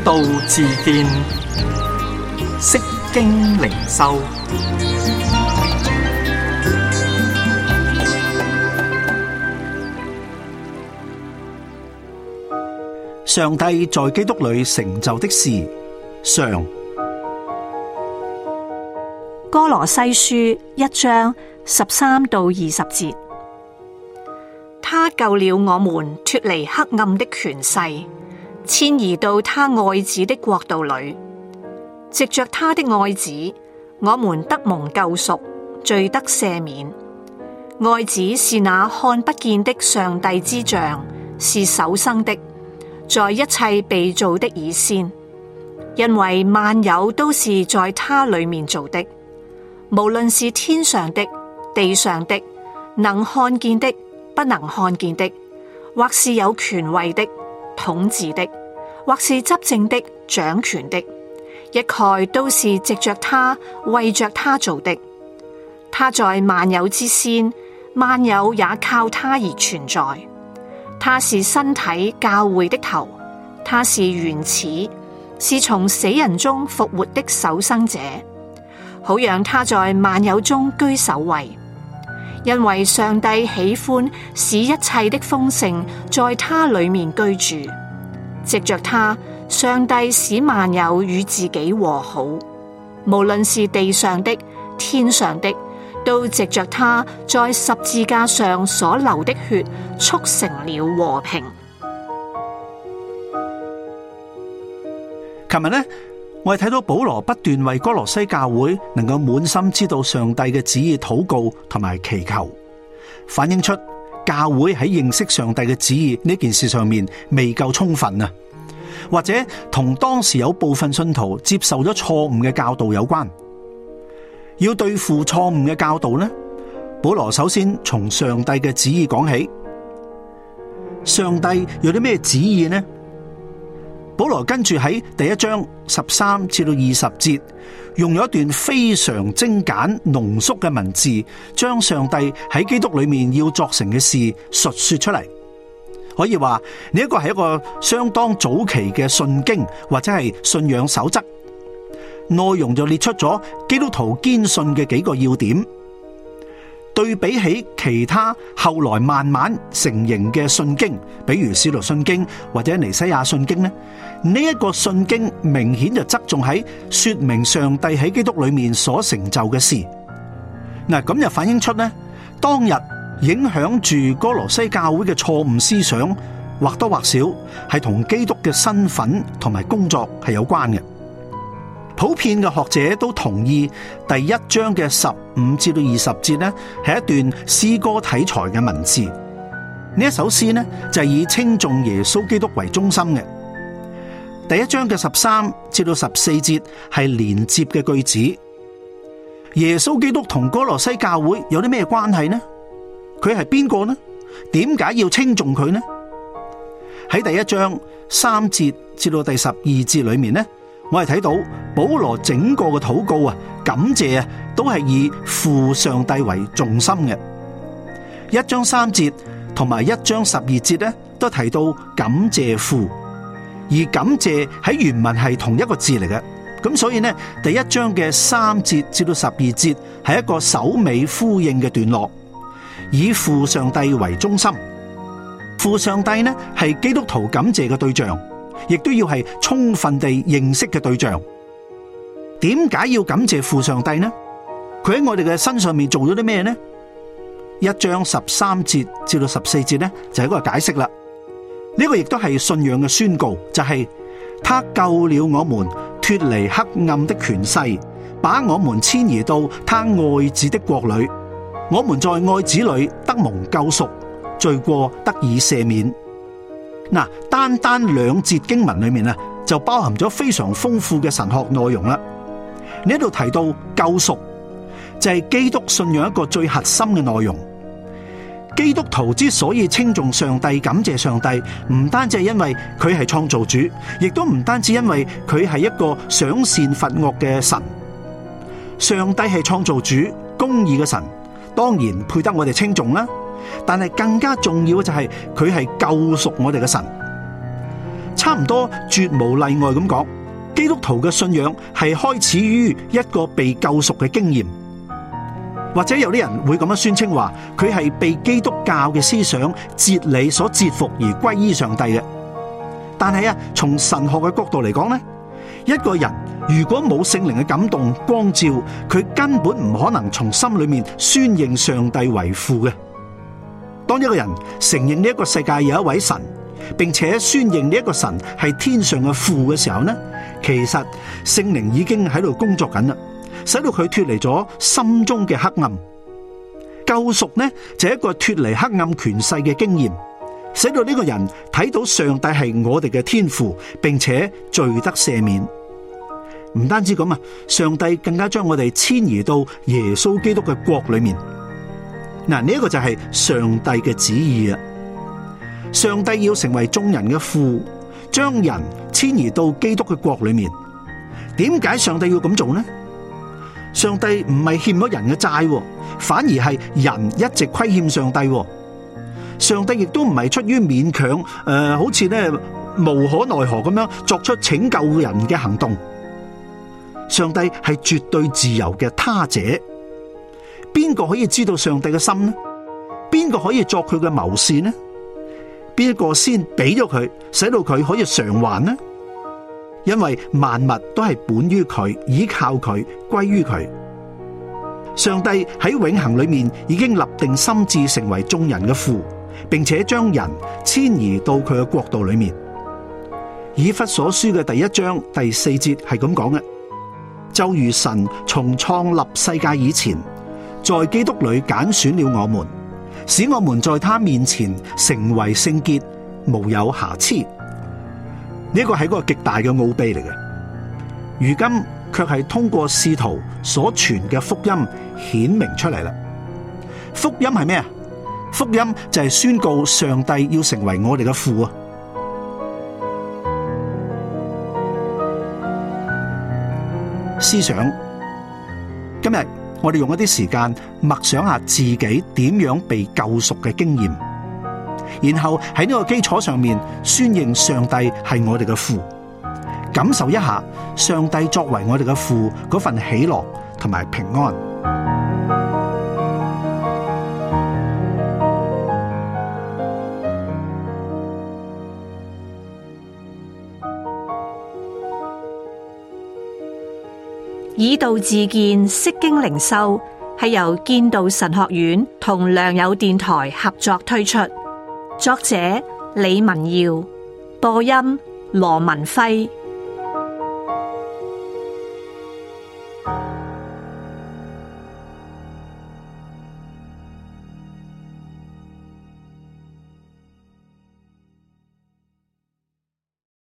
道自見，釋經靈修。 上帝在基督裏成就的事上。 歌羅西書1章13到20節，他救了我們脫離黑暗的權勢，遷移到他愛子的國度裏。藉着他的愛子，我們得蒙救贖，罪得赦免。愛子是那看不見的上帝之像，是首生的，在一切被造的以先，因為萬有都是在他裏面造的，無論是天上的、地上的，能看見的、不能看見的，或是有權位的、統治的，或是執政的、掌權的，一概都是藉着他、為着他做的。他在萬有之先，萬有也靠他而存在。他是身體教會的頭，他是原始，是從死人中復活的首生者，好讓他在萬有中居首位。因為上帝喜歡使一切的豐盛在他裏面居住，藉着他，上帝使萬有與自己和好，無論是地上的、天上的，都藉着他在十字架上所流的血，促成了和平。 琴日呢，我哋睇到保羅不斷為歌羅西教會能夠滿心知道上帝嘅旨意禱告同埋祈求，反映出教會喺認識上帝嘅旨意呢件事上面未夠充分啊，或者同當時有部分信徒接受咗錯誤嘅教導有關。要對付錯誤嘅教導呢，保羅首先從上帝嘅旨意講起。上帝有啲咩旨意呢？保羅跟住喺第1章13至到20節，用咗一段非常精簡濃縮嘅文字，將上帝喺基督裏面要作成嘅事述說出嚟。可以話呢一個係一個相當早期嘅信經或者係信仰守則，內容就列出咗基督徒堅信嘅幾個要點。對比起其他後來慢慢成形嘅信經，比如使徒信經或者尼西亞信經呢，呢一個信經明顯就側重喺說明上帝喺基督裏面所成就嘅事。嗱，咁就反映出呢，當日影響住歌羅西教會嘅錯誤思想，或多或少係同基督嘅身份同埋工作係有關嘅。普遍嘅學者都同意第1章嘅15至到20節呢，係一段詩歌體裁嘅文字。呢一首詩呢，就係以稱頌耶穌基督為中心嘅。第1章嘅13至到14節係連接嘅句子。耶穌基督同歌羅西教會有啲咩關係呢？佢係邊個呢？點解要稱頌佢呢？喺第1章3節至到第12節裏面呢，我哋睇到保羅整個嘅禱告啊，感謝啊，都係以父上帝為重心嘅。1章3節同埋1章12節咧，都提到感謝父，而感謝喺原文係同一個字嚟嘅。咁所以呢，第1章嘅3節至到12節係一個首尾呼應嘅段落，以父上帝為中心。父上帝呢係基督徒感謝嘅對象，亦都要係充分地認識嘅對象。點解要感謝父上帝呢？佢喺我哋嘅身上面做咗啲咩呢？1章13節至到14節呢，就係一個解釋啦。呢個亦都係信仰嘅宣告，就係他救了我們脫離黑暗的權勢，把我們遷移到他愛子的國裏。我們在愛子裏得蒙救贖，罪過得以赦免。嗱，單2節經文裏面啊，就包含咗非常豐富嘅神學內容啦。呢度提到救贖，就係基督信仰一個最核心嘅內容。基督徒之所以稱頌上帝、感謝上帝，唔單止係因為佢係創造主，亦都唔單止因為佢係一個賞善罰惡嘅神。上帝係創造主、公義嘅神，當然配得我哋稱頌啦。但係更加重要嘅就係佢係救贖我哋嘅神。 差唔多絕無例外咁講，基督徒嘅信仰係開始於一個被救贖嘅經驗。或者有啲人會咁樣宣稱話，佢係被基督教嘅思想哲理所折服而歸依上帝嘅。但係從神學嘅角度嚟講呢，一個人如果冇聖靈嘅感動光照，佢根本唔可能從心裏面宣認上帝為父嘅。當一個人承認呢一個世界有一位神，並且宣認呢一個神係天上嘅父嘅時候呢，其實聖靈已經喺度工作緊啦，使到佢脫離咗心中嘅黑暗。救贖呢就係一個脫離黑暗權勢嘅經驗，使到呢個人睇到上帝係我哋嘅天父，並且罪得赦免。唔單止咁上帝更加將我哋遷移到耶穌基督嘅國裏面。嗱，呢一個就係上帝嘅旨意啊！上帝要成為眾人嘅父，將人遷移到基督嘅國裏面。點解上帝要咁做呢？上帝唔係欠咗人嘅債，反而係人一直虧欠上帝。上帝亦都唔係出於勉強，好似無可奈何咁樣作出拯救人嘅行動。上帝係絕對自由嘅他者。邊個可以知道上帝嘅心呢？邊個可以作佢嘅謀士呢？邊一個先俾咗佢，使到佢可以償還呢？因為萬物都係本於佢，依靠佢，歸於佢。上帝喺永恆裏面已經立定心志，成為眾人嘅父，並且將人遷移到佢嘅國度裏面。以弗所書嘅第1章第4節係咁講嘅：就如神從創立世界以前，在基督裏揀選了我們，使我們在他面前成為聖潔，無有瑕疵。呢個係個極大嘅奧秘嚟嘅，如今卻係通過使徒所傳嘅福音顯明出嚟啦。福音係咩啊？福音就係宣告上帝要成為我哋嘅父啊！思想，今日我哋用一啲時間默想下自己點樣被救贖嘅經驗，然後喺呢個基礎上面宣認上帝係我哋嘅父，感受一下上帝作為我哋嘅父嗰份喜樂同埋平安。 以道自見，釋經靈修係由建道神學院同良友電台合作推出，作者李文耀，播音羅文輝。